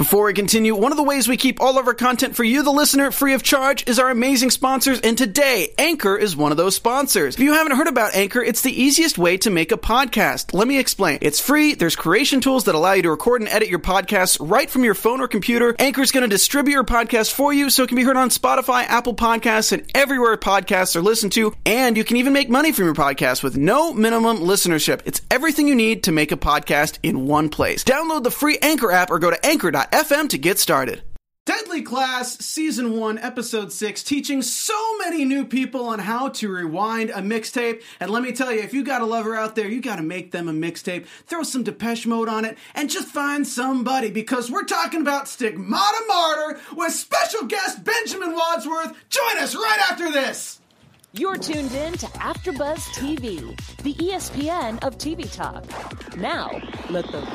Before we continue, one of the ways we keep all of our content for you, the listener, free of charge is our amazing sponsors, and today, Anchor is one of those sponsors. If you haven't heard about Anchor, it's the easiest way to make a podcast. Let me explain. It's free, there's creation tools that allow you to record and edit your podcasts right from your phone or computer. Anchor's going to distribute your podcast for you so it can be heard on Spotify, Apple Podcasts, and everywhere podcasts are listened to, and you can even make money from your podcast with no minimum listenership. It's everything you need to make a podcast in one place. Download the free Anchor app or go to anchor.fm to get started. Deadly Class Season 1, Episode 6, teaching so many new people on how to rewind a mixtape. And let me tell you, if you got a lover out there, you got to make them a mixtape. Throw some Depeche Mode on it and just find somebody, because we're talking about Stigmata Martyr with special guest Benjamin Wadsworth. Join us right after this. You're tuned in to AfterBuzz TV, the ESPN of TV talk. Now, let the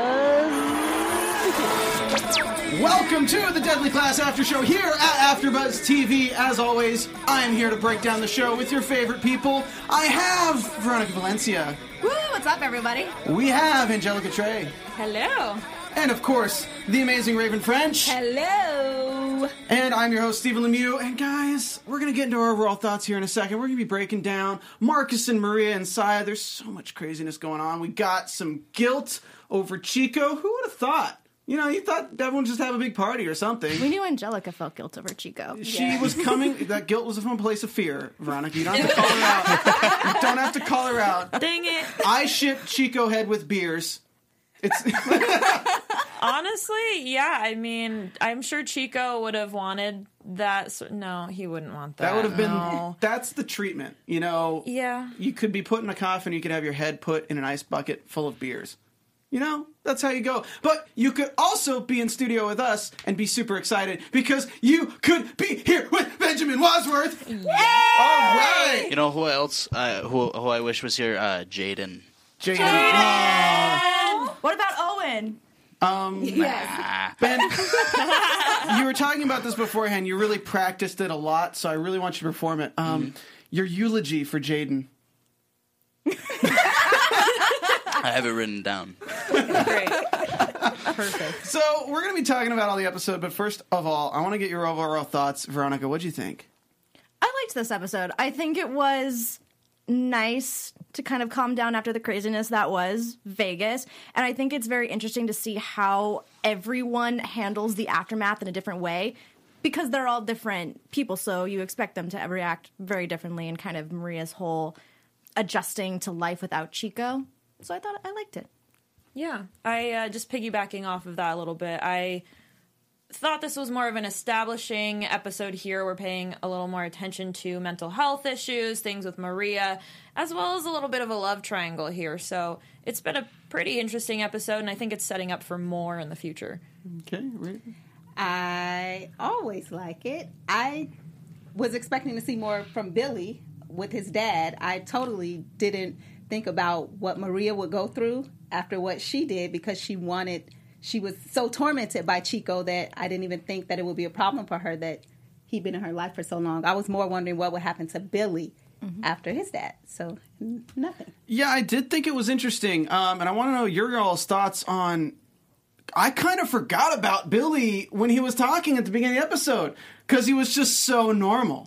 buzz begin. Welcome to the Deadly Class After Show here at AfterBuzz TV. As always, I am here to break down the show with your favorite people. I have Veronica Valencia. Woo! What's up, everybody? We have Angelica Trey. Hello. And, of course, the amazing Raven French. Hello. And I'm your host, Stephen Lemieux. And, guys, we're going to get into our overall thoughts here in a second. We're going to be breaking down Marcus and Maria and Saya. There's so much craziness going on. We got some guilt over Chico. Who would have thought? You know, you thought everyone just have a big party or something. We knew Angelica felt guilt over Chico. She was coming. That guilt was from a place of fear, Veronica. You don't have to call her out. You don't have to call her out. Dang it. I shipped Chico head with beers. It's honestly, yeah. I mean, I'm sure Chico would have wanted that. No, he wouldn't want that. That would have been. That's the treatment, you know. Yeah. You could be put in a coffin. You could have your head put in an ice bucket full of beers. You know, that's how you go. But you could also be in studio with us and be super excited because you could be here with Benjamin Wadsworth. Yay! All right. You know who else? Who I wish was here? Jaden. What about Owen? Yes. Ben, you were talking about this beforehand. You really practiced it a lot, so I really want you to perform it. Your eulogy for Jaden. I have it written down. Great. Perfect. So we're going to be talking about all the episode, but first of all, I want to get your overall thoughts. Veronica, what'd you think? I liked this episode. I think it was nice to kind of calm down after the craziness that was Vegas. And I think it's very interesting to see how everyone handles the aftermath in a different way, because they're all different people, so you expect them to react very differently, and kind of Maria's whole adjusting to life without Chico. So I thought I liked it. Yeah, I just piggybacking off of that a little bit. I thought this was more of an establishing episode here. We're paying a little more attention to mental health issues, things with Maria, as well as a little bit of a love triangle here. So it's been a pretty interesting episode, and I think it's setting up for more in the future. Okay, right. I always like it. I was expecting to see more from Billy with his dad. I totally didn't think about what Maria would go through after what she did, because she was so tormented by Chico that I didn't even think that it would be a problem for her that he'd been in her life for so long. I was more wondering what would happen to Billy after his dad. So, nothing. Yeah, I did think it was interesting. And I want to know your all's thoughts on... I kind of forgot about Billy when he was talking at the beginning of the episode, because he was just so normal.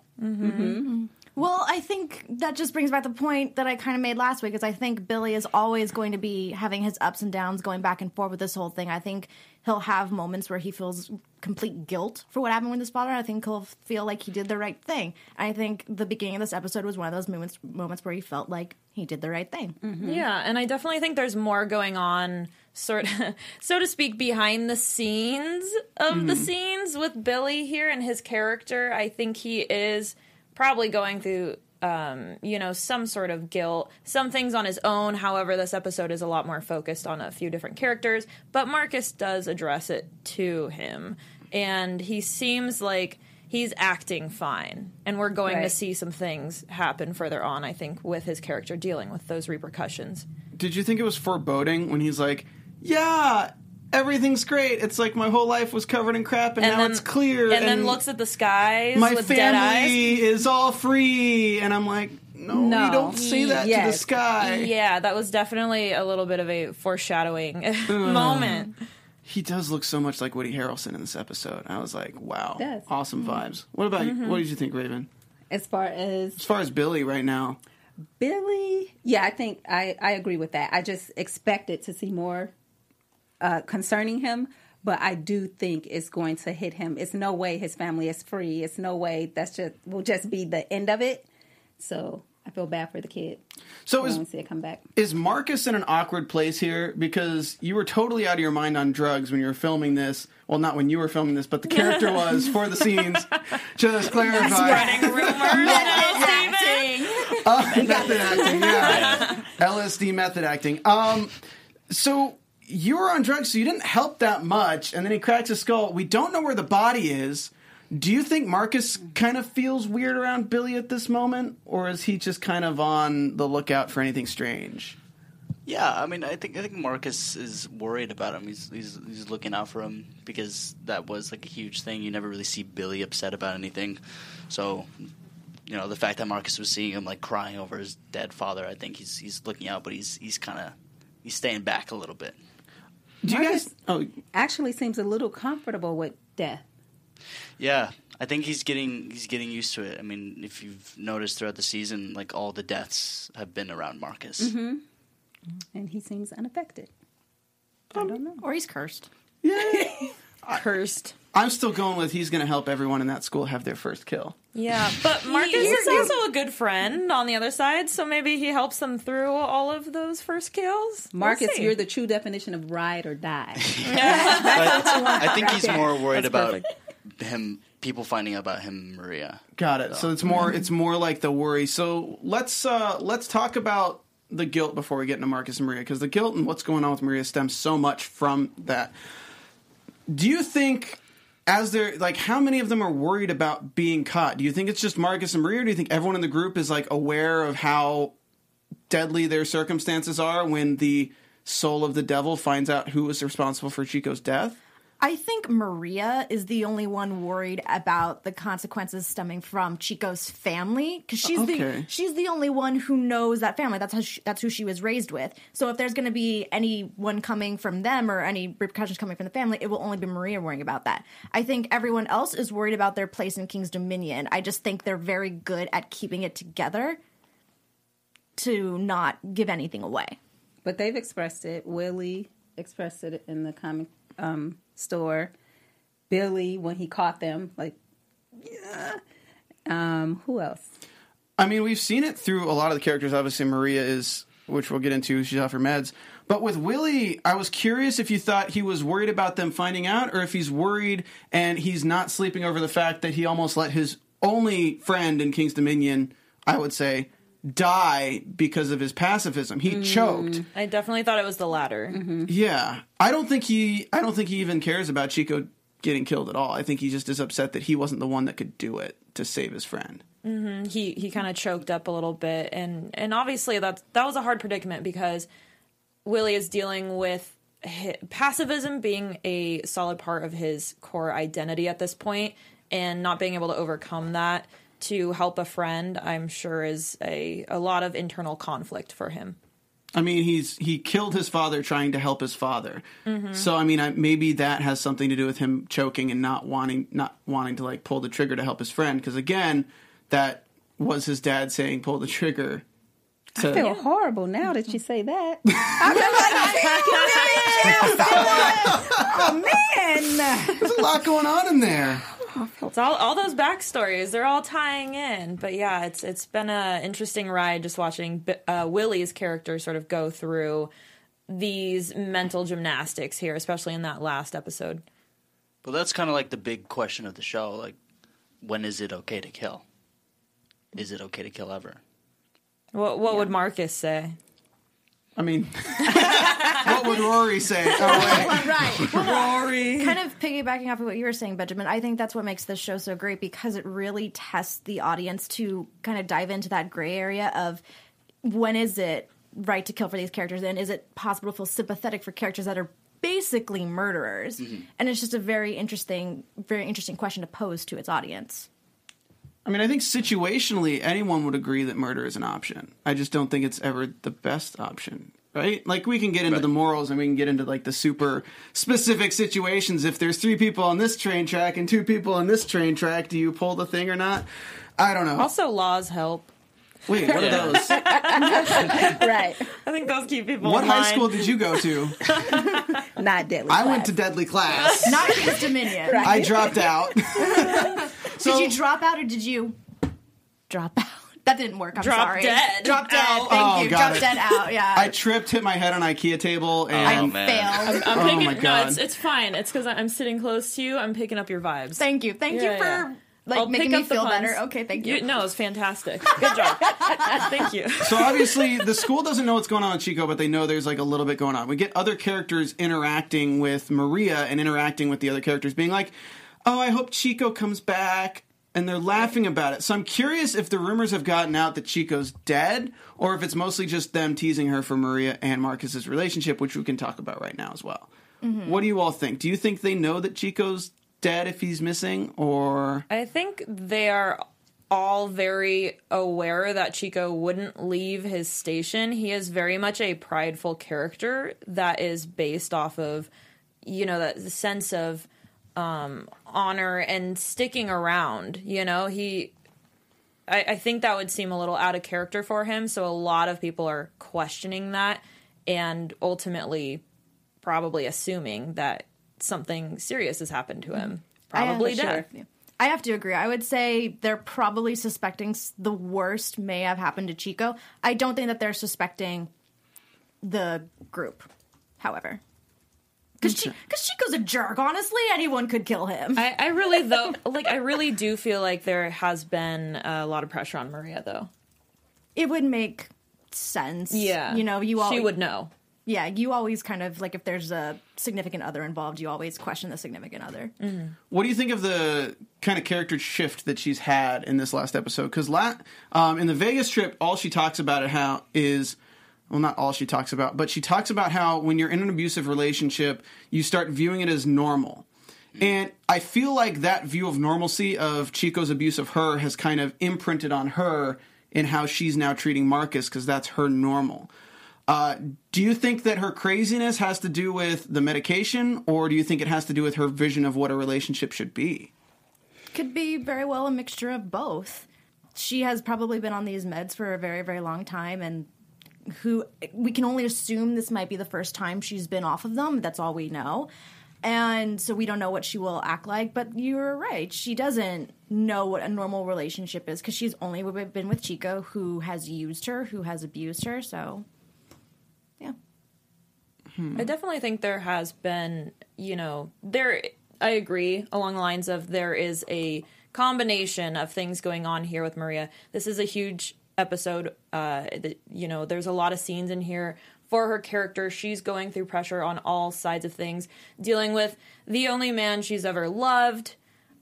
Well, I think that just brings back the point that I kind of made last week, is I think Billy is always going to be having his ups and downs, going back and forth with this whole thing. I think he'll have moments where he feels complete guilt for what happened with his father. I think he'll feel like he did the right thing. I think the beginning of this episode was one of those moments where he felt like he did the right thing. Yeah, and I definitely think there's more going on, so to speak, behind the scenes of the scenes with Billy here and his character. I think he is probably going through, some sort of guilt, some things on his own. However, this episode is a lot more focused on a few different characters, but Marcus does address it to him, and he seems like he's acting fine, and we're going to see some things happen further on, I think, with his character dealing with those repercussions. Did you think it was foreboding when he's like, yeah, everything's great. It's like my whole life was covered in crap, and now then, it's clear. And then looks at the skies my with dead eyes. family is all free, and I'm like, no, you don't say that to the sky. Yeah, that was definitely a little bit of a foreshadowing moment. He does look so much like Woody Harrelson in this episode. I was like, wow, Does. awesome vibes. What about you? What did you think, Raven? As far as Billy right now. Billy, yeah, I think I agree with that. I just expected to see more concerning him, but I do think it's going to hit him. It's no way his family is free. It's no way will just be the end of it. So I feel bad for the kid. So I want to see it come back. Is Marcus in an awkward place here? Because you were totally out of your mind on drugs when you were filming this. Well, not when you were filming this, but the character was for the scenes. Just clarify. Spreading rumors now, Steven. Method acting, yeah. LSD method acting. So you were on drugs, so you didn't help that much, and then he cracks his skull. We don't know where the body is. Do you think Marcus kind of feels weird around Billy at this moment, or is he just kind of on the lookout for anything strange? Yeah, I mean, I think Marcus is worried about him. He's looking out for him because that was like a huge thing. You never really see Billy upset about anything. So, you know, the fact that Marcus was seeing him like crying over his dead father, I think he's looking out, but he's staying back a little bit. Do you guys? Oh, Actually, seems a little comfortable with death. Yeah, I think he's getting used to it. I mean, if you've noticed throughout the season, like all the deaths have been around Marcus. Mm-hmm. And he seems unaffected. I don't know. Or he's cursed. yeah. Cursed. I'm still going with he's going to help everyone in that school have their first kill. Yeah, but Marcus is also a good friend on the other side, so maybe he helps them through all of those first kills. Marcus, We'll see. you're the true definition of ride or die. I think he's more worried That's about perfect. him, people finding out about him and Maria. Got it. So it's more like the worry. So let's talk about the guilt before we get into Marcus and Maria, because the guilt and what's going on with Maria stems so much from that. Do you think, as they're like, how many of them are worried about being caught? Do you think it's just Marcus and Maria, or do you think everyone in the group is like aware of how deadly their circumstances are when the soul of the devil finds out who was responsible for Chico's death? I think Maria is the only one worried about the consequences stemming from Chico's family, because she's the only one who knows that family. That's who she was raised with. So if there's going to be anyone coming from them or any repercussions coming from the family, it will only be Maria worrying about that. I think everyone else is worried about their place in King's Dominion. I just think they're very good at keeping it together to not give anything away. But they've expressed it. Willie expressed it in the comic store. Billy, when he caught them, like, yeah. Who else? I mean, we've seen it through a lot of the characters. Obviously, Maria is, which we'll get into, she's off her meds. But with Willie, I was curious if you thought he was worried about them finding out, or if he's worried and he's not sleeping over the fact that he almost let his only friend in King's Dominion, I would say, die because of his pacifism. He choked. I definitely thought it was the latter. Mm-hmm. Yeah. I don't think he even cares about Chico getting killed at all. I think he just is upset that he wasn't the one that could do it to save his friend. Mm-hmm. He kind of choked up a little bit, and obviously that was a hard predicament because Willie is dealing with pacifism being a solid part of his core identity at this point, and not being able to overcome that to help a friend, I'm sure, is a lot of internal conflict for him. I mean, he killed his father trying to help his father. Mm-hmm. So I mean, maybe that has something to do with him choking and not wanting to like pull the trigger to help his friend. Because again, that was his dad saying, "Pull the trigger." I feel horrible now that you say that. Oh man, there's a lot going on in there. It's all those backstories, they're all tying in. But yeah, it's been an interesting ride just watching Willie's character sort of go through these mental gymnastics here, especially in that last episode. Well, that's kind of like the big question of the show. Like, when is it okay to kill? Is it okay to kill ever? What would Marcus say? I mean, what would Rory say? Oh, Right. Rory. Kind of piggybacking off of what you were saying, Benjamin, I think that's what makes this show so great, because it really tests the audience to kind of dive into that gray area of when is it right to kill for these characters, and is it possible to feel sympathetic for characters that are basically murderers? Mm-hmm. And it's just a very interesting question to pose to its audience. I mean, I think situationally, anyone would agree that murder is an option. I just don't think it's ever the best option. right? Like, we can get into the morals and we can get into, like, the super specific situations. If there's 3 people on this train track and 2 people on this train track, do you pull the thing or not? I don't know. Also, laws help. Wait, what are those? Right. I think those keep people What in high line. school did you go to? Not deadly. I went to Deadly Class. Not against Dominion. I dropped out. Did you drop out or did you drop out? That didn't work. I'm Drop sorry. dead. Drop dead. Out. Thank Oh, you. got Drop it. dead out. Yeah. I tripped, hit my head on an IKEA table, and man. failed. I'm Oh picking, my God. No, it's fine. It's because I'm sitting close to you. I'm picking up your vibes. Thank you. Thank you Yeah, for yeah. like I'll making pick me up the feel puns. better. Okay, thank you. No, it's fantastic. Good job. Thank you. So obviously the school doesn't know what's going on with Chico, but they know there's like a little bit going on. We get other characters interacting with Maria and interacting with the other characters, being like, oh, I hope Chico comes back. And they're laughing about it. So I'm curious if the rumors have gotten out that Chico's dead, or if it's mostly just them teasing her for Maria and Marcus's relationship, which we can talk about right now as well. Mm-hmm. What do you all think? Do you think they know that Chico's dead if he's missing, or... I think they are all very aware that Chico wouldn't leave his station. He is very much a prideful character that is based off of, that sense of honor and sticking around. I think that would seem a little out of character for him. So a lot of people are questioning that and ultimately probably assuming that something serious has happened to him. Probably death. I have to agree. I would say they're probably suspecting the worst may have happened to Chico. I don't think that they're suspecting the group, however. Because Chico's a jerk, honestly. Anyone could kill him. I really do feel like there has been a lot of pressure on Maria, though. It would make sense. Yeah. She would know. Yeah, you always kind of, like, if there's a significant other involved, you always question the significant other. Mm-hmm. What do you think of the kind of character shift that she's had in this last episode? Because in the Vegas trip, all she talks about well, not all she talks about, but she talks about how when you're in an abusive relationship, you start viewing it as normal. And I feel like that view of normalcy of Chico's abuse of her has kind of imprinted on her in how she's now treating Marcus, because that's her normal. Do you think that her craziness has to do with the medication, or do you think it has to do with her vision of what a relationship should be? Could be very well a mixture of both. She has probably been on these meds for a very, very long time, and we can only assume this might be the first time she's been off of them. That's all we know. And so we don't know what she will act like, but you're right. She doesn't know what a normal relationship is because she's only been with Chico, who has used her, who has abused her, so... yeah. I definitely think there has been, I agree along the lines of there is a combination of things going on here with Maria. This is a huge episode. There's a lot of scenes in here for her character. She's going through pressure on all sides of things, dealing with the only man she's ever loved,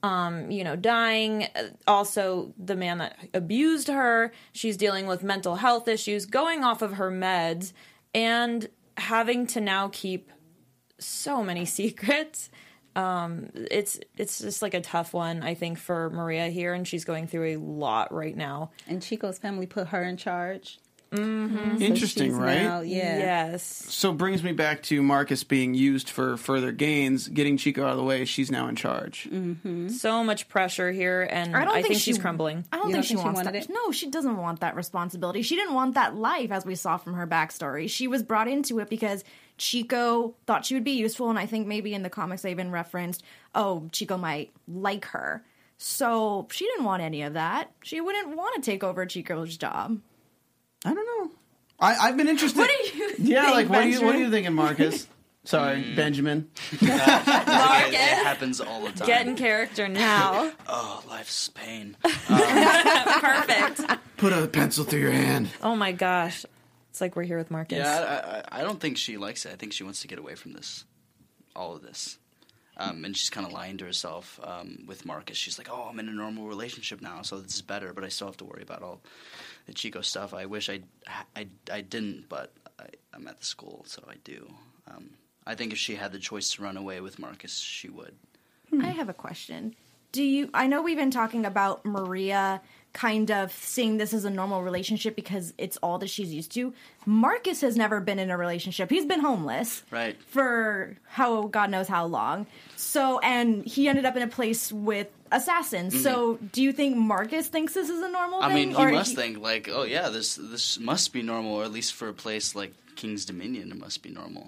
dying. Also, the man that abused her. She's dealing with mental health issues, going off of her meds, and having to now keep so many secrets. It's just like a tough one, I think, for Maria here, and she's going through a lot right now. And Chico's family put her in charge. Mm-hmm. Interesting, so right? Now, yeah. Yes. So brings me back to Marcus being used for further gains, getting Chico out of the way. She's now in charge. Mm-hmm. So much pressure here, and I think she's crumbling. I don't think she wants that. No, she doesn't want that responsibility. She didn't want that life, as we saw from her backstory. She was brought into it because Chico thought she would be useful, and I think maybe in the comics they even referenced, Chico might like her. So she didn't want any of that. She wouldn't want to take over Chico's job. I don't know. I've been interested. What do you think, what Benjamin? are you thinking, Marcus? Sorry, Benjamin. It happens all the time. Get in character now. Oh, life's pain. Perfect. Put a pencil through your hand. Oh my gosh. It's like we're here with Marcus. Yeah, I don't think she likes it. I think she wants to get away from all of this. And she's kind of lying to herself with Marcus. She's like, I'm in a normal relationship now, so this is better, but I still have to worry about all the Chico stuff. I wish I didn't, but I'm at the school, so I do. I think if she had the choice to run away with Marcus, she would. I have a question. I know we've been talking about Maria kind of seeing this as a normal relationship because it's all that she's used to. Marcus has never been in a relationship. He's been homeless. Right. For God knows how long. So, and he ended up in a place with assassins. So, do you think Marcus thinks this is a normal thing? I mean, he must think, like, oh yeah, this must be normal, or at least for a place like King's Dominion, it must be normal.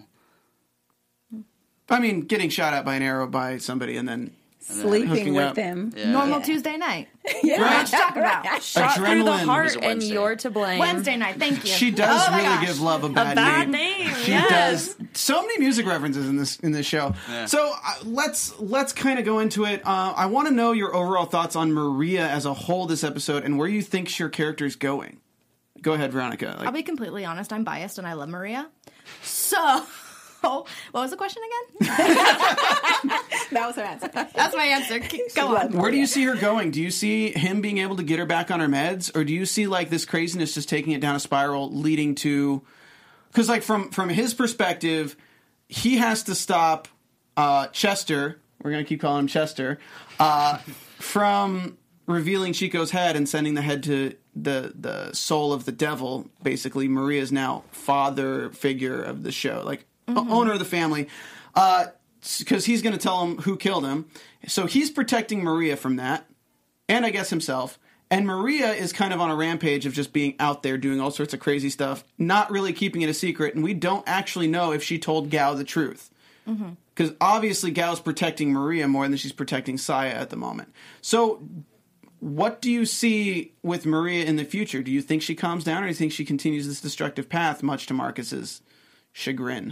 I mean, getting shot at by an arrow by somebody and then Sleeping hooking with up. them. Yeah. normal Tuesday night. Yeah. What you talking about? Shot through the Adrenaline. heart, Was it and Wednesday? you're to blame. Wednesday night. Thank you. She does Oh my really gosh. give love a bad, bad name. name, She yes. does so many music references in this show. Yeah. So let's kind of go into it. I want to know your overall thoughts on Maria as a whole this episode and where you think your character's going. Go ahead, Veronica. I'll be completely honest. I'm biased and I love Maria. So, what was the question again? That was her answer. That's my answer. Go on. Where do you see her going? Do you see him being able to get her back on her meds, or do you see like this craziness just taking it down a spiral, leading to? Because like from his perspective, he has to stop Chester. We're gonna keep calling him Chester from revealing Chico's head and sending the head to the soul of the devil. Basically, Maria's now father figure of the show, like owner of the family. Because he's going to tell him who killed him. So he's protecting Maria from that, and I guess himself. And Maria is kind of on a rampage of just being out there doing all sorts of crazy stuff, not really keeping it a secret, and we don't actually know if she told Gao the truth. Because obviously Gao's protecting Maria more than she's protecting Saya at the moment. So what do you see with Maria in the future? Do you think she calms down, or do you think she continues this destructive path, much to Marcus's chagrin?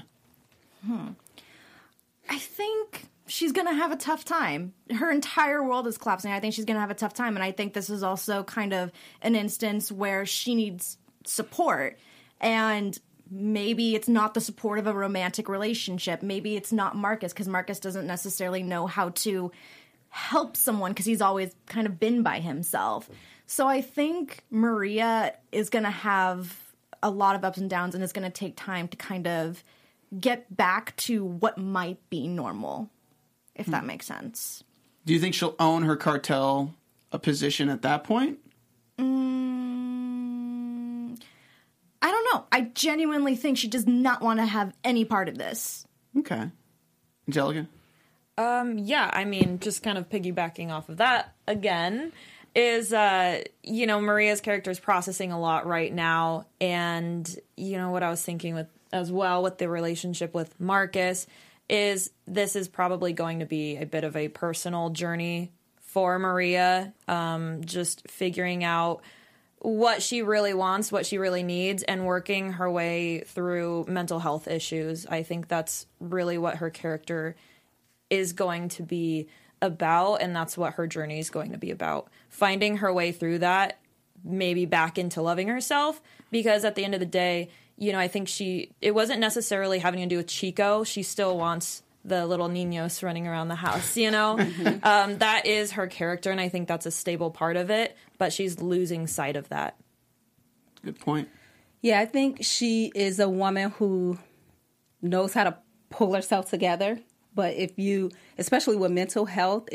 I think she's going to have a tough time. Her entire world is collapsing. I think she's going to have a tough time. And I think this is also kind of an instance where she needs support. And maybe it's not the support of a romantic relationship. Maybe it's not Marcus, because Marcus doesn't necessarily know how to help someone because he's always kind of been by himself. So I think Maria is going to have a lot of ups and downs, and it's going to take time to kind of get back to what might be normal, if that makes sense. Do you think she'll own her cartel a position at that point? I don't know. I genuinely think she does not want to have any part of this. Okay. Angelica? Yeah, I mean, just kind of piggybacking off of that again, is, Maria's character is processing a lot right now. And, what I was thinking with as well with the relationship with Marcus is this is probably going to be a bit of a personal journey for Maria, just figuring out what she really wants, what she really needs, and working her way through mental health issues. I think that's really what her character is going to be about, and that's what her journey is going to be about. Finding her way through that, maybe back into loving herself, because at the end of the day, I think it wasn't necessarily having to do with Chico. She still wants the little niños running around the house, that is her character, and I think that's a stable part of it, but she's losing sight of that. Good point. Yeah, I think she is a woman who knows how to pull herself together. But if you, especially with mental health,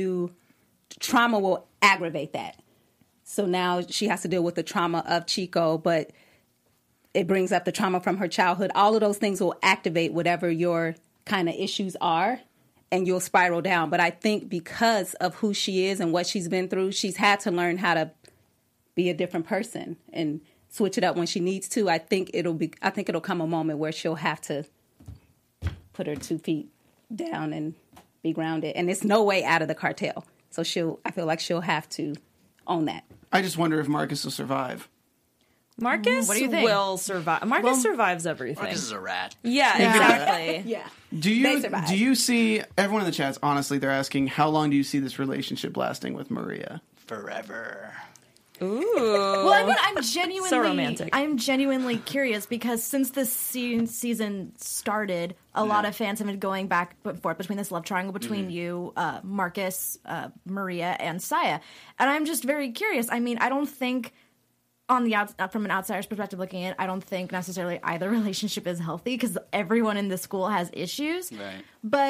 trauma will aggravate that. So now she has to deal with the trauma of Chico, but it brings up the trauma from her childhood. All of those things will activate whatever your kind of issues are, and you'll spiral down. But I think because of who she is and what she's been through, she's had to learn how to be a different person and switch it up when she needs to. I think it'll come a moment where she'll have to put her 2 feet down and be grounded. And it's no way out of the cartel. So I feel like she'll have to own that. I just wonder if Marcus will survive. Marcus What do you think? will survive. Marcus survives everything. Marcus is a rat. Yeah, exactly. Yeah. Do survive. you see, everyone in the chats, honestly, they're asking, how long do you see this relationship lasting with Maria? Forever. Ooh. Well, I'm genuinely So romantic. I'm genuinely curious because since this season started, a lot of fans have been going back and forth between this love triangle between you, Marcus, Maria, and Saya, and I'm just very curious. I mean, I don't think from an outsider's perspective looking in, I don't think necessarily either relationship is healthy because everyone in the school has issues. Right. But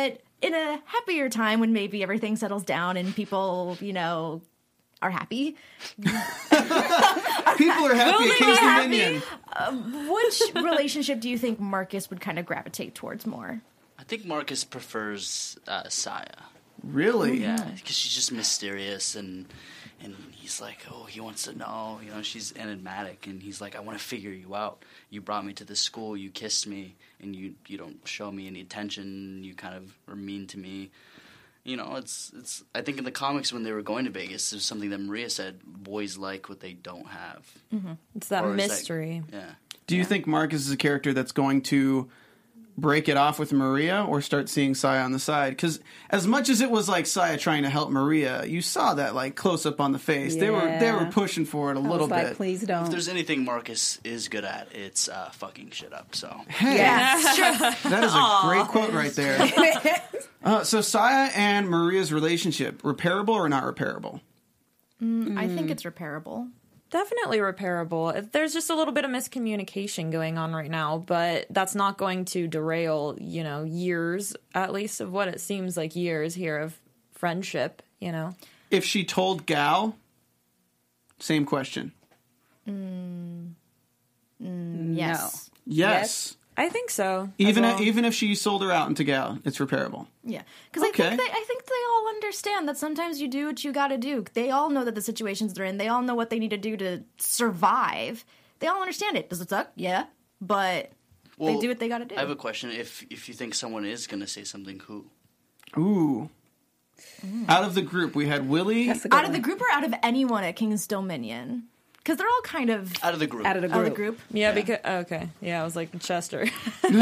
in a happier time when maybe everything settles down and people, are happy. People are happy at King's Dominion. Which relationship do you think Marcus would kind of gravitate towards more? I think Marcus prefers Saya. Really? Yeah, because she's just mysterious, and he's like, oh, he wants to know. She's enigmatic, and he's like, I want to figure you out. You brought me to this school, you kissed me, and you don't show me any attention. You kind of are mean to me. It's. I think in the comics when they were going to Vegas, there's something that Maria said: boys like what they don't have. Mm-hmm. It's that mystery. Yeah. Do you think Marcus is a character that's going to break it off with Maria or start seeing Saya on the side? Because as much as it was like Saya trying to help Maria, you saw that like close up on the face. Yeah. They were pushing for it a little bit. Like, please don't. If there's anything Marcus is good at, it's fucking shit up. So Hey, that is a great quote right there. So Saya and Maria's relationship, repairable or not repairable? I think it's repairable. Definitely repairable. There's just a little bit of miscommunication going on right now, but that's not going to derail, years, at least of what it seems like years here of friendship, If she told Gao, same question. Yes. Yes. I think so. Even as well. even if she sold her out into Gao, it's repairable. Yeah, because Okay. I think they all understand that sometimes you do what you got to do. They all know that the situations they're in. They all know what they need to do to survive. They all understand it. Does it suck? Yeah, but they do what they got to do. I have a question. If you think someone is going to say something, who? Ooh. Out of the group, we had Willie. That's a good Out of one. the group or out of anyone at King's Dominion? Because they're all kind of Out of the group. Out of the out of group. the group. Yeah, because okay, yeah, I was like Chester. He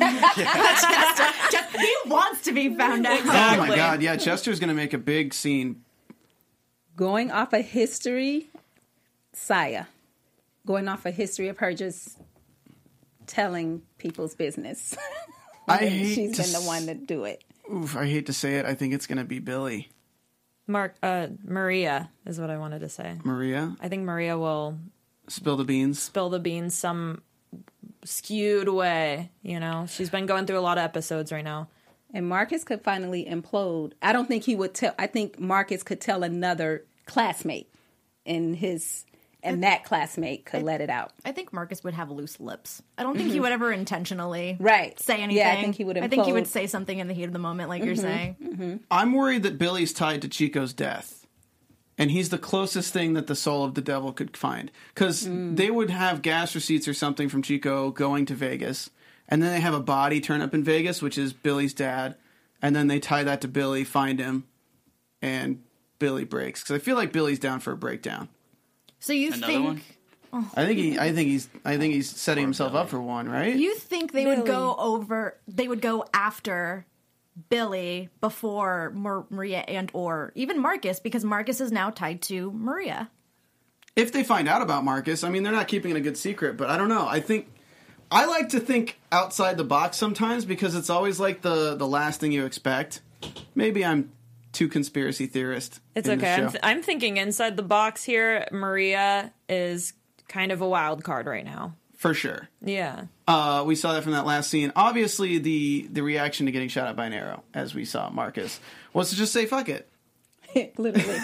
wants to be found out. Oh my God! Yeah, Chester's going to make a big scene. Going off of history, Saya. Going off of history of her just telling people's business. I hate She's to been the one to do it. Oof, I hate to say it. I think it's going to be Billy. Maria is what I wanted to say. Maria, I think Maria will spill the beans. spill the beans some skewed way. She's been going through a lot of episodes right now. And Marcus could finally implode. I don't think he would tell. I think Marcus could tell another classmate, and that classmate could let it out. I think Marcus would have loose lips. I don't think he would ever intentionally Right. say anything. Yeah, I think he would I think he would implode. say something in the heat of the moment, like you're saying. I'm worried that Billy's tied to Chico's death. And he's the closest thing that the soul of the devil could find. Because they would have gas receipts or something from Chico going to Vegas. And then they have a body turn up in Vegas, which is Billy's dad. And then they tie that to Billy, find him, and Billy breaks. Because I feel like Billy's down for a breakdown. So you Another think one? I think he's setting himself up for one, right? you think they would go after Billy before Maria and or even Marcus, because Marcus is now tied to Maria. If they find out about Marcus, I mean, they're not keeping it a good secret, but I don't know. I like to think outside the box sometimes because it's always like the last thing you expect. Maybe I'm too conspiracy theorist. It's in okay. this show. I'm thinking inside the box here. Maria is kind of a wild card right now. For sure. Yeah. We saw that from that last scene. Obviously, the reaction to getting shot at by an arrow, as we saw Marcus, was to just say, fuck it. Literally.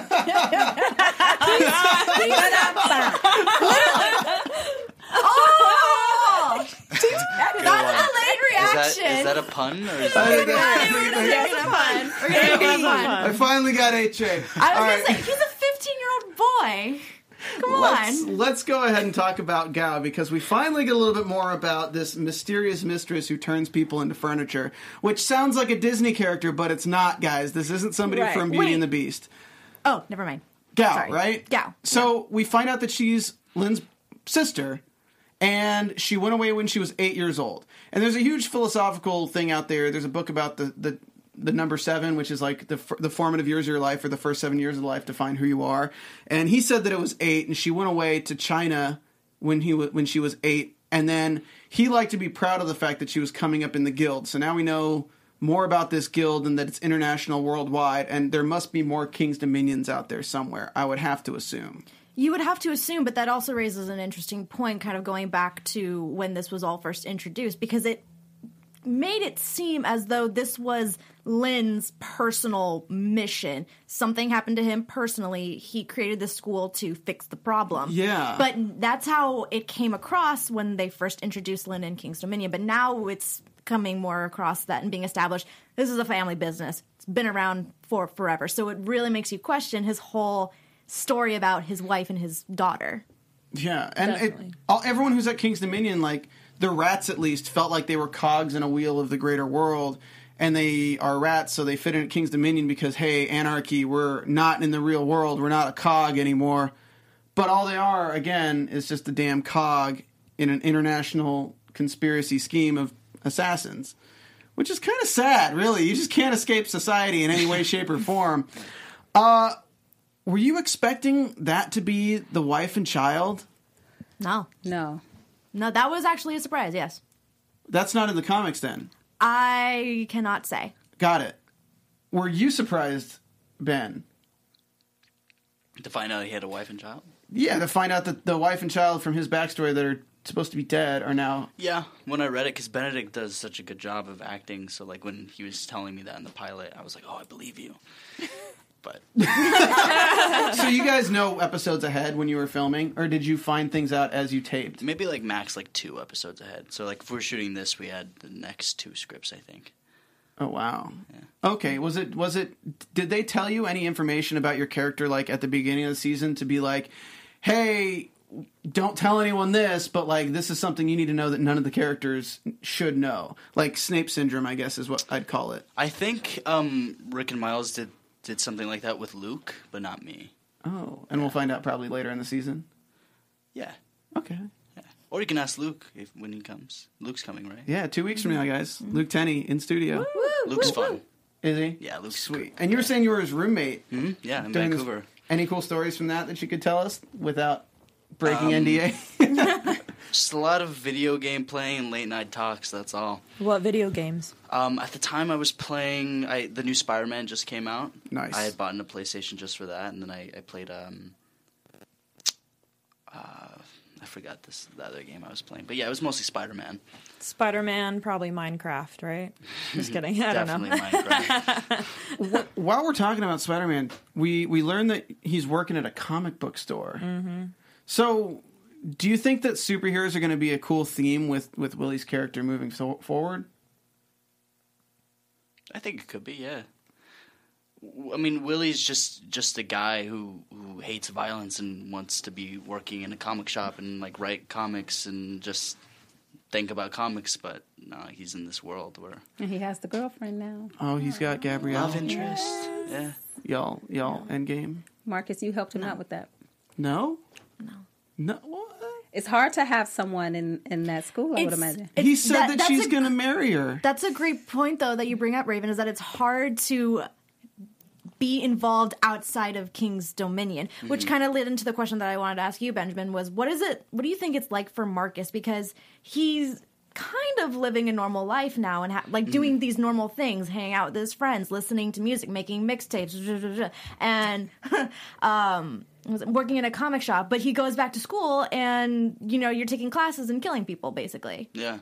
Oh! Good That's one. a delayed reaction. Is that a pun? Or is I that... think I- We're gonna make it fun. We're gonna make it fun. I finally got HJ. I All was right. gonna say, he's a 15-year-old boy. Come on. Let's go ahead and talk about Gao, because we finally get a little bit more about this mysterious mistress who turns people into furniture, which sounds like a Disney character, but it's not, guys. This isn't somebody Right. from Beauty Wait. and the Beast. Oh, never mind. Gao, Sorry. right? Gao. So we find out that she's Lynn's sister, and she went away when she was 8 years old. And there's a huge philosophical thing out there. There's a book about the number 7, which is like the formative years of your life, or the first 7 years of life, define who you are. And he said that it was 8, and she went away to China when she was 8. And then he liked to be proud of the fact that she was coming up in the guild. So now we know more about this guild and that it's international, worldwide, and there must be more King's Dominions out there somewhere, I would have to assume. You would have to assume, but that also raises an interesting point, kind of going back to when this was all first introduced, because it made it seem as though this was Lynn's personal mission. Something happened to him personally. He created the school to fix the problem. Yeah. But that's how it came across when they first introduced Lynn in King's Dominion. But now it's coming more across that and being established. This is a family business. It's been around for forever. So it really makes you question his whole story about his wife and his daughter. Yeah, and Definitely. everyone who's at King's Dominion, like, the rats at least, felt like they were cogs in a wheel of the greater world, and they are rats, so they fit in at King's Dominion because, hey, anarchy, we're not in the real world, we're not a cog anymore. But all they are, again, is just a damn cog in an international conspiracy scheme of assassins. Which is kind of sad, really. You just can't escape society in any way, shape, or form. Were you expecting that to be the wife and child? No. No. No, that was actually a surprise, yes. That's not in the comics then. I cannot say. Got it. Were you surprised, Ben? To find out he had a wife and child? Yeah, to find out that the wife and child from his backstory that are supposed to be dead are now... Yeah, when I read it, because Benedict does such a good job of acting, so like when he was telling me that in the pilot, I was like, oh, I believe you. But So you guys know episodes ahead when you were filming, or did you find things out as you taped? maybe like max like 2 episodes ahead. So like if we're shooting this, we had the next 2 scripts, I think. Oh, wow. Okay, was it... Did they tell you any information about your character, like, at the beginning of the season to be like, hey, don't tell anyone this, but, like, this is something you need to know that none of the characters should know? Like, Snape syndrome, I guess, is what I'd call it. I think Rick and Miles did something like that with Luke, but not me. Oh, and we'll find out probably later in the season? Yeah. Okay. Yeah. Or you can ask Luke when he comes. Luke's coming, right? Yeah, 2 weeks from now, guys. Luke Tenney in studio. Luke's fun. Is he? Yeah, Luke's Sweet. And you were saying you were his roommate. Hmm? Yeah, in during this- Vancouver. Any cool stories from that you could tell us without breaking NDA? Just a lot of video game playing and late night talks, that's all. What video games? At the time I was playing, the new Spider-Man just came out. Nice. I had bought a PlayStation just for that, and then I played, I forgot the other game I was playing. But yeah, it was mostly Spider-Man. Spider-Man, probably Minecraft, right? Just kidding. I don't know. Definitely Minecraft. While we're talking about Spider-Man, we learned that he's working at a comic book store. Mm-hmm. So, do you think that superheroes are going to be a cool theme with Willie's character moving forward? I think it could be, yeah. I mean, Willie's just a guy who hates violence and wants to be working in a comic shop and like write comics and just think about comics, but no, he's in this world where And he has the girlfriend now. Oh, he's got Gabrielle. love interest. Yeah. Y'all, Endgame. Marcus, you helped him out with that. No? No. What? It's hard to have someone in that school, I would imagine. He said that that's she's a- going to marry her. That's a great point, though, that you bring up, Raven, is that it's hard to be involved outside of King's Dominion, which kind of led into the question that I wanted to ask you, Benjamin, was what do you think it's like for Marcus? Because he's kind of living a normal life now and doing these normal things, hanging out with his friends, listening to music, making mixtapes, and working in a comic shop. But he goes back to school and, you're taking classes and killing people, basically. Yeah.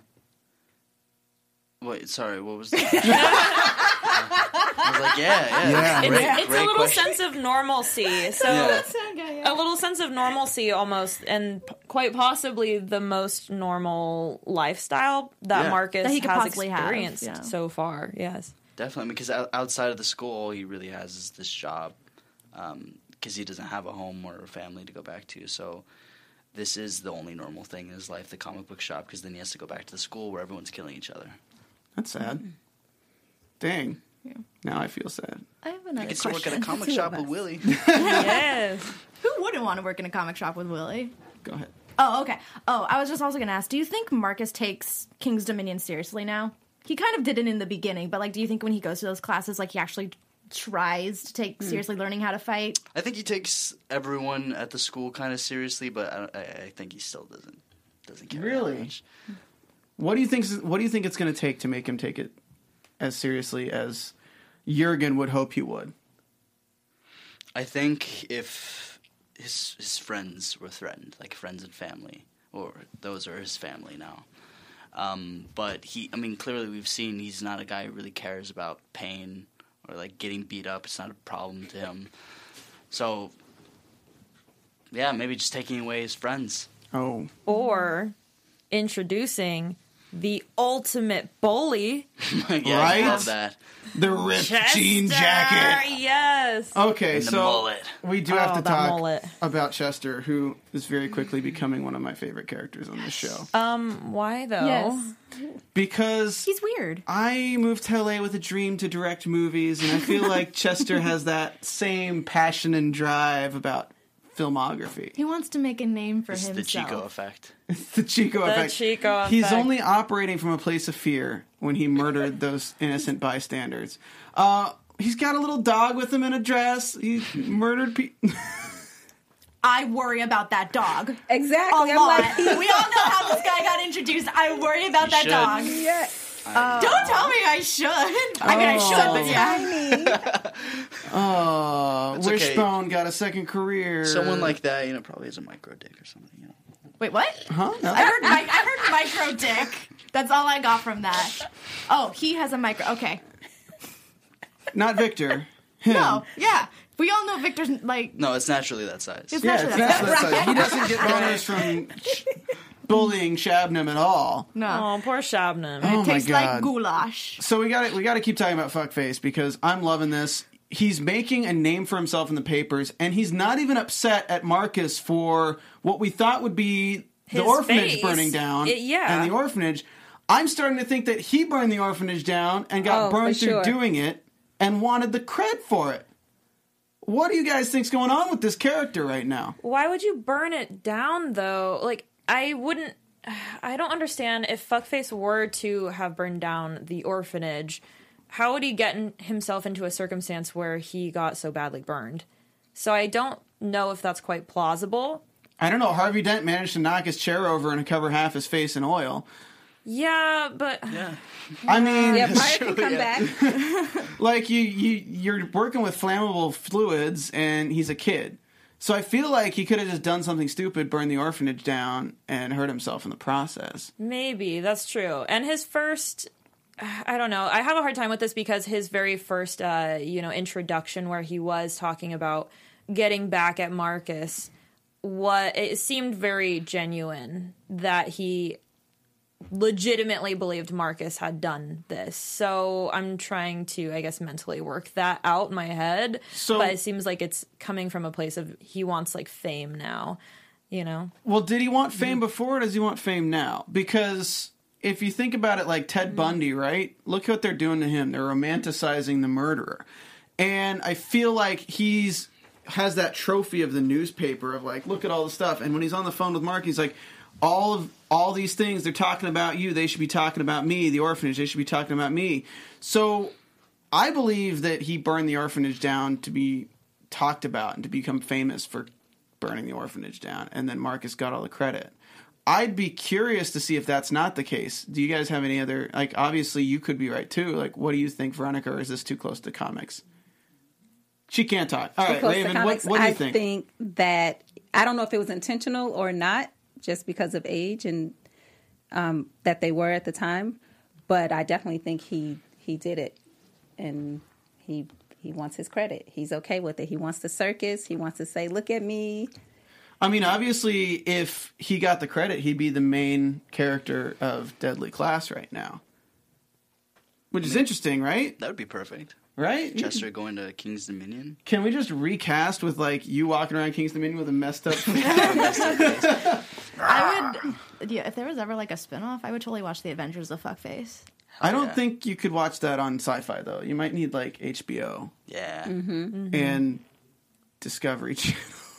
Wait, sorry, what was that? I was like, yeah. It's a Great little question. sense of normalcy. So a little sense of normalcy almost, and quite possibly the most normal lifestyle that Yeah. Marcus That he could has possibly have, experienced yeah. so far. Yes. Definitely, because outside of the school, all he really has is this job, because he doesn't have a home or a family to go back to. So this is the only normal thing in his life, the comic book shop, because then he has to go back to the school where everyone's killing each other. That's sad. Dang. Yeah. Now I feel sad. I have He another gets to work question. at a comic Two shop of with us. Willie. Yes. Who wouldn't want to work in a comic shop with Willie? Go ahead. Oh, okay. Oh, I was just also going to ask, do you think Marcus takes King's Dominion seriously now? He kind of didn't in the beginning, but, do you think when he goes to those classes, he actually tries to take seriously learning how to fight? I think he takes everyone at the school kind of seriously, but I think he still doesn't care Really? that much. What do you think it's going to take to make him take it as seriously as Jurgen would hope he would? I think if his friends were threatened, like friends and family, or those are his family now, But clearly we've seen he's not a guy who really cares about pain or like getting beat up. It's not a problem to him. So, yeah, maybe just taking away his friends. Oh. Or introducing the ultimate bully. Yeah, Right? I love that. The ripped Chester, jean jacket. Yes. Okay, And the so mullet. we do have to that talk mullet. about Chester, who is very quickly becoming one of my favorite characters on this show. Why though? Yes. Because He's weird. I moved to LA with a dream to direct movies, and I feel like Chester has that same passion and drive about filmography. He wants to make a name for It's himself. the Chico effect. The Chico The effect. Chico He's effect. only operating from a place of fear when he murdered those innocent bystanders. He's got a little dog with him in a dress. He murdered people. I worry about that dog. Exactly. A I'm lot. like, We all know how this guy got introduced. I worry about that should. dog. yeah. Don't tell me I should. I mean, I should, but yeah. Oh, It's okay. Wishbone got a second career. Someone like that, probably has a micro dick or something. Wait, what? Huh? No. I heard micro dick. That's all I got from that. Oh, he has a micro. Okay. Not Victor. Him. No, yeah. We all know Victor's like. No, it's naturally that size. It's Yeah, naturally it's that not size. that size. He doesn't get bonus from bullying Shabnam at all. No. Oh, poor Shabnam. Oh my Tastes like God. goulash. So we got to keep talking about Fuckface because I'm loving this. He's making a name for himself in the papers, and he's not even upset at Marcus for what we thought would be the His orphanage face. burning down. Yeah. And the orphanage. I'm starting to think that he burned the orphanage down and got burned for through sure. doing it and wanted the cred for it. What do you guys think's going on with this character right now? Why would you burn it down though? Like, I don't understand if Fuckface were to have burned down the orphanage, how would he get himself into a circumstance where he got so badly burned? So I don't know if that's quite plausible. I don't know. Harvey Dent managed to knock his chair over and cover half his face in oil. Yeah, but Yeah. I mean, Yeah, Fire can come back. like you're working with flammable fluids, and he's a kid. So I feel like he could have just done something stupid, burned the orphanage down, and hurt himself in the process. maybe that's true. And his first, I don't know. I have a hard time with this because his very first, introduction where he was talking about getting back at Marcus, it seemed very genuine that he legitimately believed Marcus had done this. So I'm trying to, I guess, mentally work that out in my head. So- but it seems like it's coming from a place of he wants like fame now, you know? Well, did he want fame before, or does he want fame now? Because if you think about it like Ted Bundy, right? Look what they're doing to him. They're romanticizing the murderer. And I feel like has that trophy of the newspaper of like, look at all the stuff. And when he's on the phone with Mark, he's like, all these things, they're talking about you. They should be talking about me. The orphanage, they should be talking about me. So I believe that he burned the orphanage down to be talked about and to become famous for burning the orphanage down. And then Marcus got all the credit. I'd be curious to see if that's not the case. Do you guys have any other, like, obviously you could be right too. Like, what do you think, Veronica, or is this too close to comics? She can't talk. All right, Close to Raven, comics. what do you I think? think that, I don't know if it was intentional or not, just because of age and that they were at the time, but I definitely think he did it, and he wants his credit. He's okay with it. He wants the circus. He wants to say, "Look at me." I mean, obviously, if he got the credit, he'd be the main character of Deadly Class right now. Which is interesting, right? That would be perfect. Right? Chester going to King's Dominion. Can we just recast with, like, you walking around King's Dominion with a messed up... I would. Yeah, if there was ever like a spinoff, I would totally watch the Adventures of Fuckface. I don't yeah. think you could watch that on Sci-Fi, though. You might need, like, HBO Yeah. and Discovery Channel.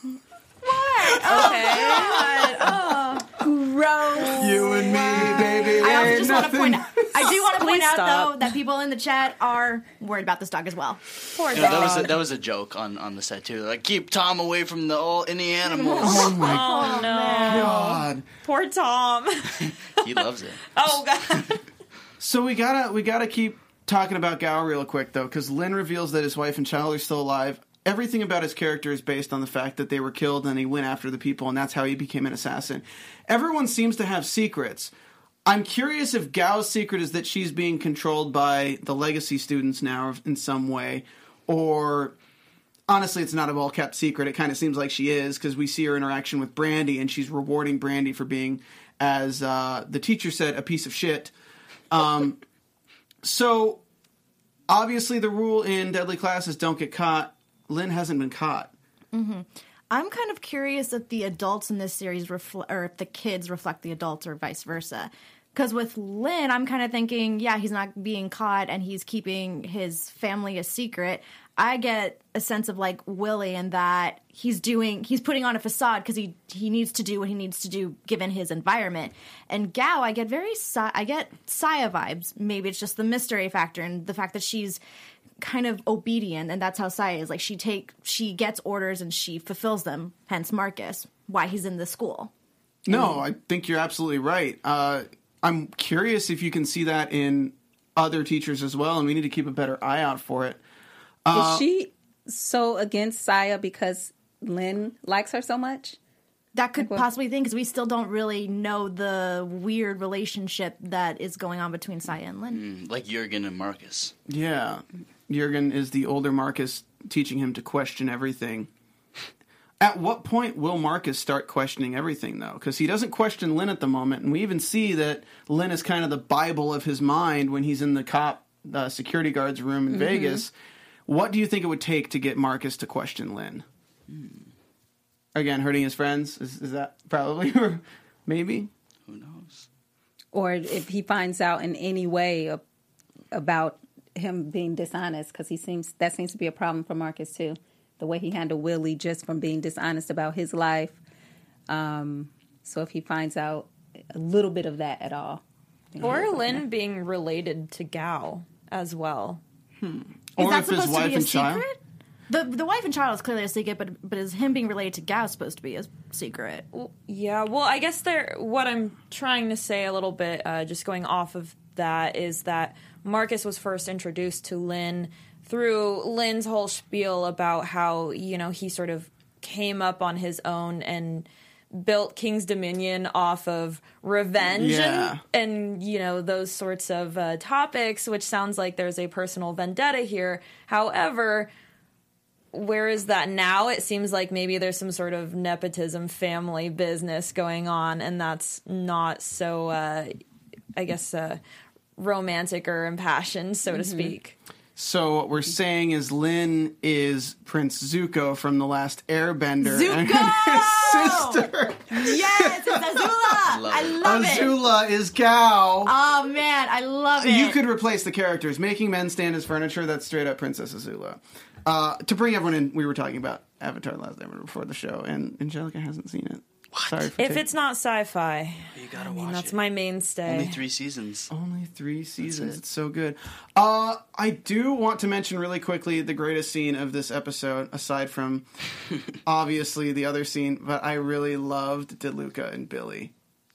Gross. You and me, baby. I also ain't just want to nothing. point out. I do want to point Please out stop. though that people in the chat are worried about this dog as well. Poor You know, dog. that was a joke on the set too. Like, keep Tom away from any animals. Oh, my Oh no. God. Poor Tom. He loves it. Oh god. So we gotta keep talking about Gao real quick, though, because Lin reveals that his wife and child are still alive. Everything about his character is based on the fact that they were killed and he went after the people, and that's how he became an assassin. Everyone seems to have secrets. I'm curious if Gao's secret is that she's being controlled by the legacy students now in some way, or honestly, it's not a well-kept secret. It kind of seems like she is, because we see her interaction with Brandy, and she's rewarding Brandy for being, as the teacher said, a piece of shit. So, obviously the rule in Deadly Class is don't get caught. Lynn hasn't been caught. Mm-hmm. I'm kind of curious if the adults in this series or if the kids reflect the adults or vice versa. Because with Lynn, I'm kind of thinking, yeah, he's not being caught and he's keeping his family a secret. I get a sense of like Willie in that he's putting on a facade because he needs to do what he needs to do given his environment. And Gao, I get Saya vibes. Maybe it's just the mystery factor and the fact that she's kind of obedient, and that's how Saya is. Like she gets orders and she fulfills them. Hence Marcus, why he's in the school. No, I think you're absolutely right. I'm curious if you can see that in other teachers as well, and we need to keep a better eye out for it. Is she so against Saya because Lynn likes her so much? That could possibly think, because we still don't really know the weird relationship that is going on between Saya and Lynn. Like Jurgen and Marcus. Yeah. Jurgen is the older Marcus, teaching him to question everything. At what point will Marcus start questioning everything, though? Because he doesn't question Lynn at the moment, and we even see that Lynn is kind of the Bible of his mind when he's in the cop security guard's room in Vegas. What do you think it would take to get Marcus to question Lynn? Again, hurting his friends? Is that probably? Or maybe? Who knows? Or if he finds out in any way about him being dishonest, because that seems to be a problem for Marcus, too. The way he handled Willie just from being dishonest about his life. So if he finds out a little bit of that at all. Or Lynn being related to Gao as well. Is Or that if his supposed to wife be a and child? secret? The wife and child is clearly a secret, but is him being related to Gao supposed to be a secret? Yeah, well, I guess what I'm trying to say a little bit, just going off of that, is that Marcus was first introduced to Lynn through Lynn's whole spiel about how, he sort of came up on his own and built King's Dominion off of revenge and those sorts of topics, which sounds like there's a personal vendetta here. However, where is that now? It seems like maybe there's some sort of nepotism family business going on, and that's not so, romantic or impassioned, so to speak. So what we're saying is Lynn is Prince Zuko from The Last Airbender. Zuko! And his sister. Yes, it's Azula! I love it! Azula is Gao. Oh, man, I love it. You could replace the characters. Making men stand as furniture, that's straight up Princess Azula. To bring everyone in, we were talking about Avatar: The Last Airbender before the show, and Angelica hasn't seen it. What? Sorry for If it's not sci-fi, You gotta watch that's it. my mainstay. Only 3 seasons. Only 3 seasons. it. It's so good. I do want to mention really quickly the greatest scene of this episode, aside from obviously the other scene, but I really loved DeLuca and Billy.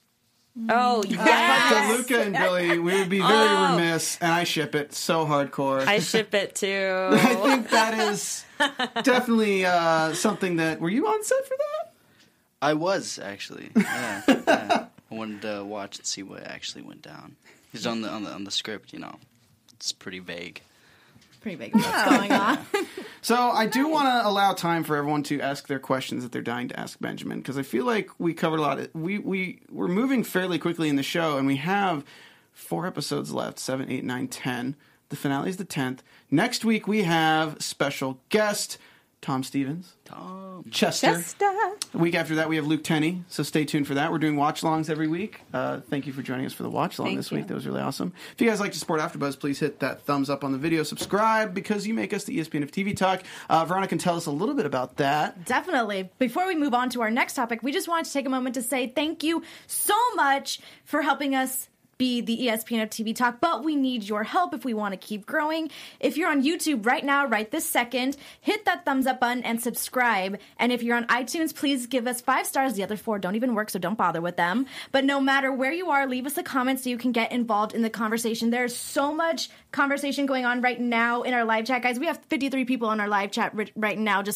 Oh, yes! DeLuca and Billy, we would be very remiss, and I ship it so hardcore. I ship it too. I think that is definitely something that... Were you on set for that? I was, actually. Yeah. I wanted to watch and see what actually went down. Because on the script, it's pretty vague. Pretty big what's going on. So I do want to allow time for everyone to ask their questions that they're dying to ask Benjamin, because I feel like we covered a lot. We're moving fairly quickly in the show, and we have 4 episodes left, 7, 8, 9, 10. The finale is the 10th. Next week we have special guest Tom Stevens. Chester. The week after that, we have Luke Tenney, so stay tuned for that. We're doing watch-alongs every week. Thank you for joining us for the watch-along this week. That was really awesome. If you guys like to support AfterBuzz, please hit that thumbs up on the video. Subscribe, because you make us the ESPN of TV Talk. Veronica can tell us a little bit about that. Definitely. Before we move on to our next topic, we just wanted to take a moment to say thank you so much for helping us be the ESPN of TV Talk, but we need your help if we want to keep growing. If you're on YouTube right now, right this second, hit that thumbs up button and subscribe. And if you're on iTunes, please give us 5 stars. The other 4 don't even work, so don't bother with them. But no matter where you are, leave us a comment so you can get involved in the conversation. There's so much conversation going on right now in our live chat, guys. We have 53 people on our live chat right now just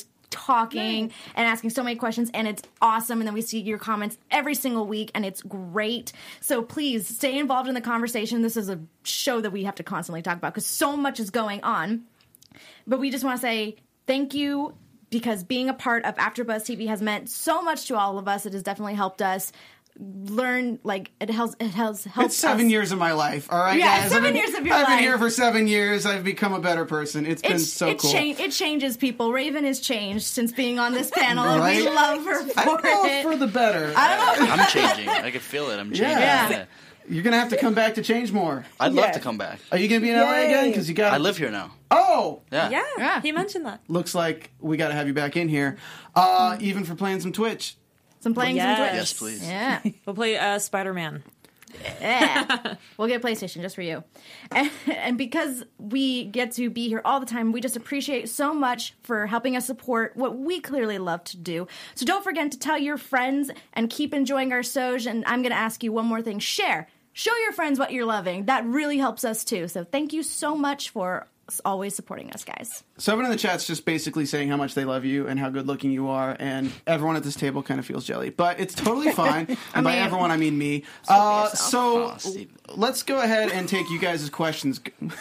talking and asking so many questions, and it's awesome. And then we see your comments every single week, and it's great. So please stay involved in the conversation. This is a show that we have to constantly talk about because so much is going on. But we just want to say thank you, because being a part of AfterBuzz TV has meant so much to all of us. It has definitely helped us learn, like, it has helped It's 7 years of my life, all right, Yeah, guys? 7 years of your I've life. been here for 7 years. I've become a better person. It's been so cool. It changes people. Raven has changed since being on this panel, Right? and we love her for I don't know if it. for the better. I'm changing. I can feel it. I'm changing. Yeah. You're going to have to come back to change more. I'd love to come back. Are you going to be in LA again? Because you got. I live here now. Oh! Yeah. Yeah, he mentioned that. Looks like we got to have you back in here, even for playing some Twitch. Some playing some Twitch. Yes, please. Yeah. We'll play Spider-Man. Yeah. We'll get a PlayStation just for you. And because we get to be here all the time, we just appreciate so much for helping us support what we clearly love to do. So don't forget to tell your friends and keep enjoying our Soj. And I'm going to ask you one more thing. Share. Show your friends what you're loving. That really helps us too. So thank you so much for always supporting us, guys. Someone in the chat's just basically saying how much they love you and how good looking you are, and everyone at this table kind of feels jelly, but it's totally fine. And by everyone, I mean me. So let's go ahead and take you guys' questions.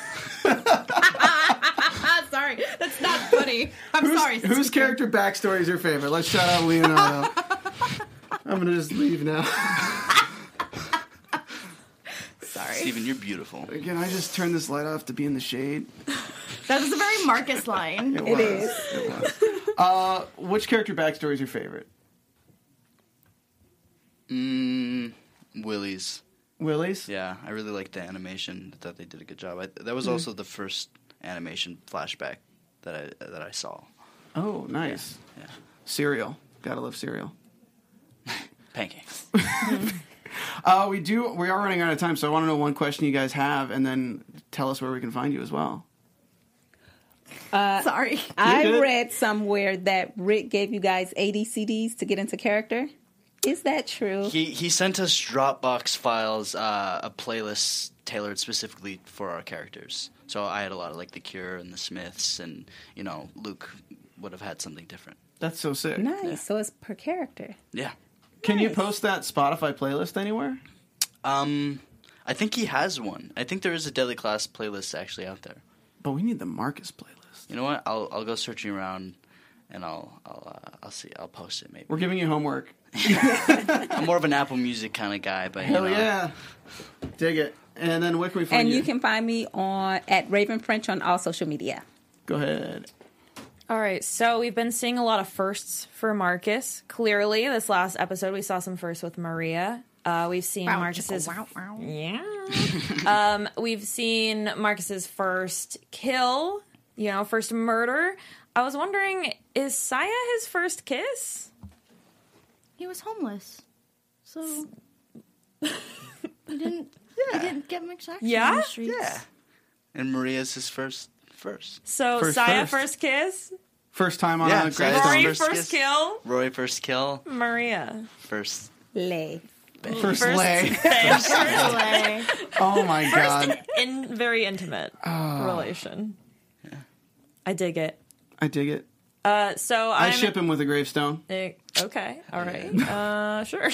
Sorry, that's not funny. I'm sorry. Whose character backstory is your favorite? Let's shout out Leonardo. I'm gonna just leave now. Sorry. Steven, you're beautiful. Can I just turn this light off to be in the shade? That is a very Marcus line. It is. It was. Which character backstory is your favorite? Willie's. Willie's? Yeah, I really liked the animation. I thought they did a good job. That was also the first animation flashback that I saw. Oh, nice. Yeah. Cereal. Gotta love cereal. Pancakes. We are running out of time, so I want to know one question you guys have, and then tell us where we can find you as well. Sorry. I read somewhere that Rick gave you guys 80 CDs to get into character. Is that true? He sent us Dropbox files, a playlist tailored specifically for our characters. So I had a lot of like The Cure and the Smiths, and Luke would have had something different. That's so sick. Nice. Yeah. So it's per character. Yeah. Can you post that Spotify playlist anywhere? I think he has one. I think there is a Deadly Class playlist actually out there. But we need the Marcus playlist. You know what? I'll go searching around, and I'll see. I'll post it maybe. We're giving you homework. I'm more of an Apple Music kind of guy, but Hell yeah, dig it. And then where can we find And you? you can find me at Raven French on all social media. Go ahead. All right, so we've been seeing a lot of firsts for Marcus. Clearly, this last episode we saw some firsts with Maria. We've seen Marcus's we've seen Marcus's first kill, first murder. I was wondering, is Saya his first kiss? He was homeless, so he didn't get much action in the streets. Yeah. And Maria's his first. So Saya first kiss, first time on a Saya gravestone. Rory first first kiss. kill, Roy first kill, Maria first. Lay. First lay. Anyway. Oh my god. in very intimate relation. Yeah. I dig it. I dig it. So I ship him with a gravestone. Okay, all right, sure.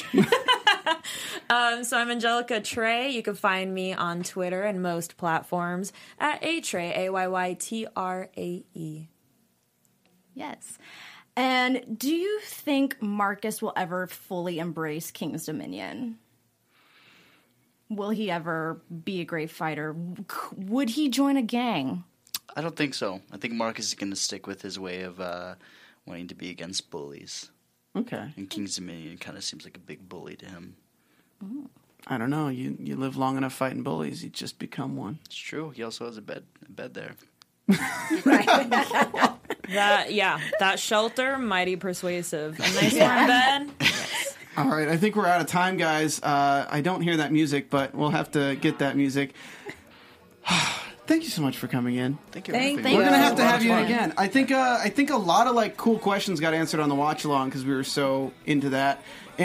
So I'm Angelica Trey. You can find me on Twitter and most platforms at Atrey, AYYTRAE. Yes. And do you think Marcus will ever fully embrace King's Dominion? Will he ever be a great fighter? Would he join a gang? I don't think so. I think Marcus is going to stick with his way of wanting to be against bullies. Okay. And King's Dominion kind of seems like a big bully to him. I don't know. You live long enough fighting bullies, you just become one. It's true. He also has a bed there. That shelter, mighty persuasive. A nice warm bed. Yes. All right, I think we're out of time, guys. I don't hear that music, but we'll have to get that music. Thank you so much for coming in. Thank you. Thank We're gonna have to have you again. I think a lot of cool questions got answered on the watch along because we were so into that.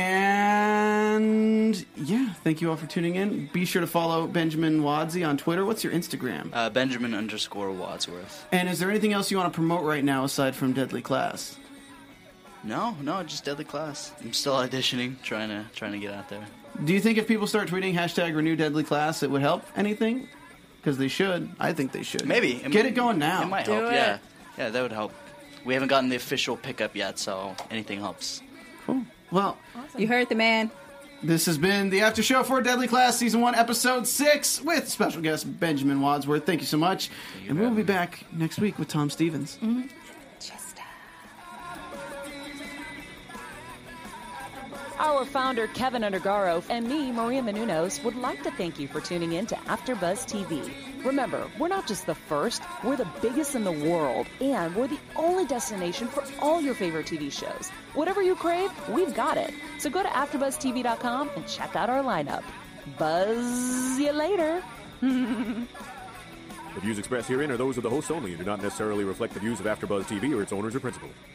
And yeah, thank you all for tuning in. Be sure to follow Benjamin Wadsey on Twitter. What's your Instagram? Benjamin_Wadsworth. And is there anything else you want to promote right now aside from Deadly Class? No, just Deadly Class. I'm still auditioning, trying to get out there. Do you think if people start tweeting #Renew Deadly Class, it would help anything? Because they should. I think they should. Maybe. Get it going now. It might help, yeah. Yeah, that would help. We haven't gotten the official pickup yet, so anything helps. Cool. Well, You heard the man. this has been the after show for Deadly Class Season 1, Episode 6, with special guest Benjamin Wadsworth. Thank you so much. And we'll be back next week with Tom Stevens. Our founder, Kevin Undergaro, and me, Maria Menounos, would like to thank you for tuning in to AfterBuzz TV. Remember, we're not just the first, we're the biggest in the world, and we're the only destination for all your favorite TV shows. Whatever you crave, we've got it. So go to AfterBuzzTV.com and check out our lineup. Buzz you later. The views expressed herein are those of the hosts only and do not necessarily reflect the views of AfterBuzz TV or its owners or principals.